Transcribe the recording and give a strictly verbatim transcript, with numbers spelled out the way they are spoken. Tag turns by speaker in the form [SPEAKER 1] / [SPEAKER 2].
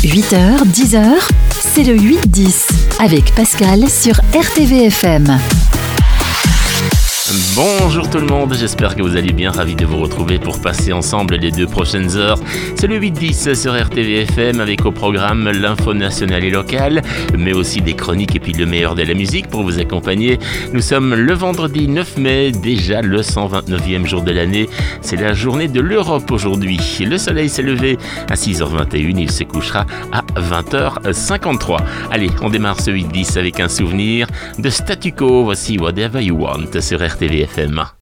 [SPEAKER 1] huit heures, dix heures, c'est le huit dix avec Pascal sur R T V F M.
[SPEAKER 2] Bonjour tout le monde, j'espère que vous allez bien, ravi de vous retrouver pour passer ensemble les deux prochaines heures. C'est le huit dix sur R T V F M avec au programme l'info nationale et locale, mais aussi des chroniques et puis le meilleur de la musique pour vous accompagner. Nous sommes le vendredi neuf mai, déjà le cent vingt-neuvième jour de l'année. C'est la journée de l'Europe aujourd'hui. Le soleil s'est levé à six heures vingt et une, il se couchera à vingt heures cinquante-trois. Allez, on démarre ce huit dix avec un souvenir de Statu Quo. Voici Whatever You Want sur R T V F M.